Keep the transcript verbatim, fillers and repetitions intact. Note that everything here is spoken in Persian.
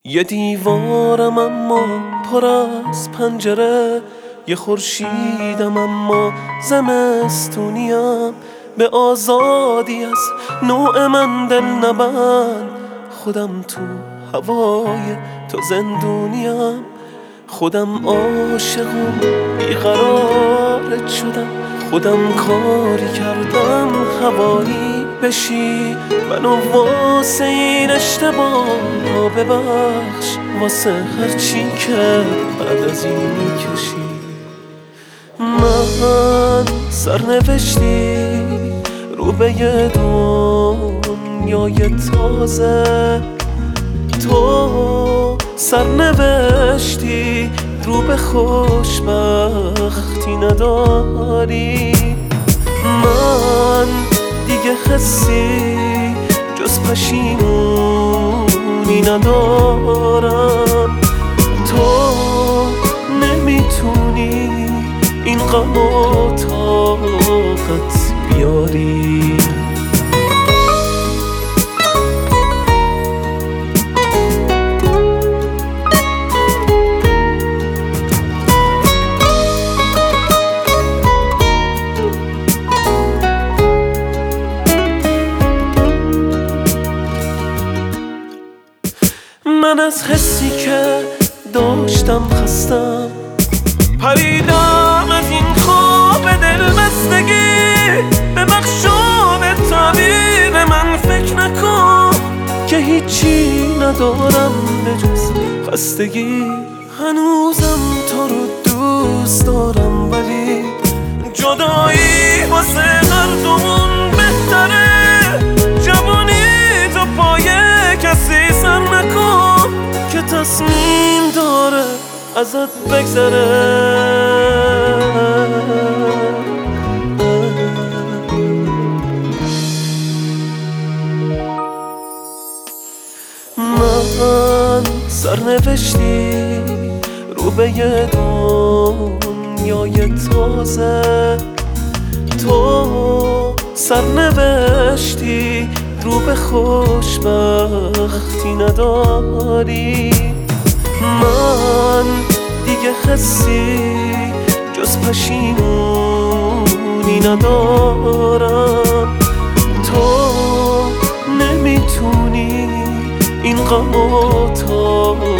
یه دیوارم اما پر از پنجره، یه خورشیدم اما زمستونیم. به آزادی از نوع من دل نبند، خودم تو هوای تو زندونیم. خودم عاشقم بیقرارت شدم، خودم کاری کردم هوایی بشی. منو واسه این اشتباه را ببخش، واسه هرچی که بعد از این میکشی. من سرنوشتی رو به یه دنیای تازه، تو سرنوشتی رو به خوشبختی نداری. من دیگه حسی جز پشیمونی ندارم. تو نمیتونی این غم و طاقت بیاری. من از حسی که داشتم خستم، پریدم از این خواب دلبستگی. به مخشون تعبیر من فکر نکن که هیچی ندارم به جز خستگی. هنوزم تو رو دوست دارم، ولی جدایی واسه هر دومون بهتره. جوانی تو پای کسی سر نکن که تصمیم داره ازت بگذره. من سرنوشتی رو به یه دنیای تازه، تو سرنوشتی رو به خوشبختی نداری. من دیگه حسی جز پشیمونی ندارم. تو نمیتونی این غم و